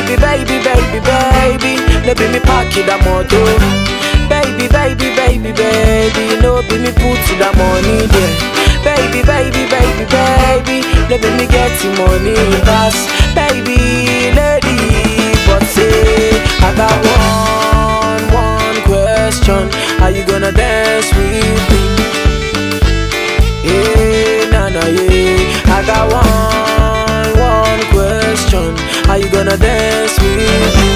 Baby, baby, baby, baby, no be me pack it that motor. Baby, baby, baby, baby, no be me put to the money there. Baby, baby, baby, baby, no be me get the money pass. Baby, lady, but say I got one question. Are you gonna dance with me? Yeah, nah, nah, yeah. I got one question. Are you gonna dance with me?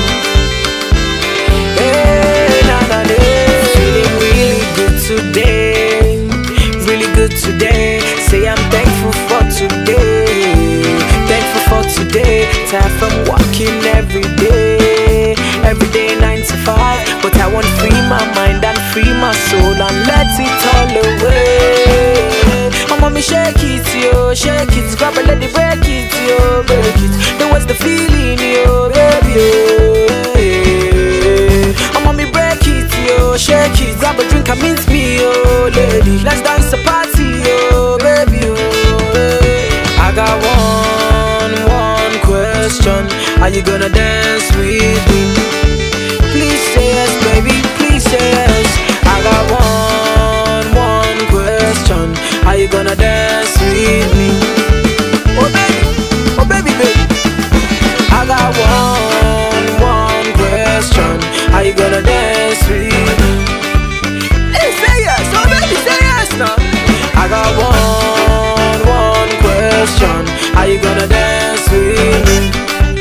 Yeah, nah, nah, yeah. Feeling really good today, really good today. Say I'm thankful for today, thankful for today. Tired from working every day 9 to 5. But I want free my mind and free my soul and let it all away. Oh mommy, shake it, yo, shake it. Grab a lady, break it, yo, break it. Then what's the feeling, yo, baby, oh mommy, break it, yo, shake it. Grab a drink and meet me, yo, lady. Let's dance a party, yo, baby, I got one question. Are you gonna dance with me? Please say yes, baby, please say yes. I got one question. Are you gonna dance with me? Oh baby, baby. I got one question. Are you gonna dance with me? Please say yes, oh baby, say yes now. I got one question. Are you gonna dance with me?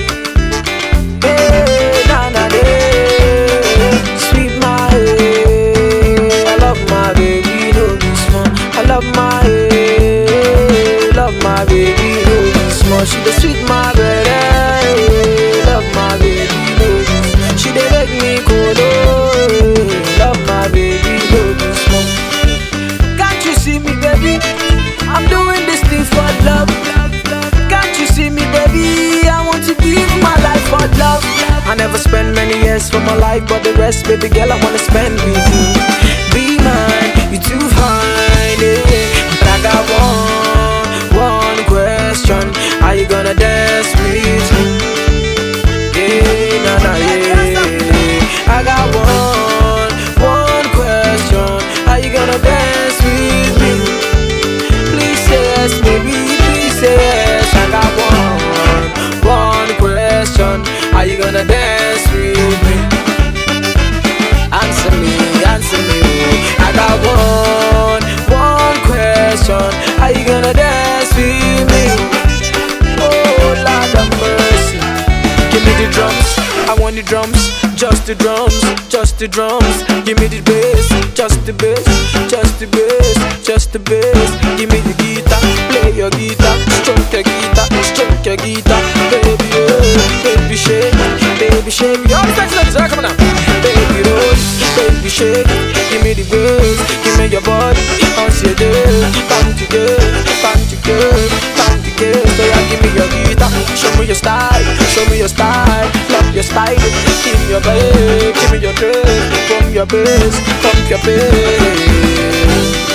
My baby, no be small. She dey sweet my baby. Love my baby, no be small. She dey make me cool. Love my baby, no be small. Can't you see me, baby? I'm doing this thing for love. Can't you see me, baby? I want to give my life for love. I never spend many years for my life, but the rest, baby girl, I wanna spend with you. Be mine, you too fine, yeah. But I got one question. Are you gonna dance with me? Yeah, nah, nah, yeah. I got one question. Are you gonna dance with me? Please say yes, baby, please say yes. I got one question. Are you gonna dance with me? Answer me, answer me. I got one question. Are you gonna dance with me? Oh Lord have mercy. Give me the drums, I want the drums. Just the drums, just the drums. Give me the bass, just the bass, just the bass, just the bass. Give me the guitar, play your guitar. Stroke your guitar, stroke your guitar. Baby, oh, baby shake, baby shake. All the sex ladies, come on now. Baby roll, baby shake. Give me the bass, give me your body. Bounce your day, bounce your girl, bounce your girl, bounce your girl. So yeah, give me your guitar, show me your style, show me your style. Love your style, give me your bass, give me your dress. From your bass, from your bass.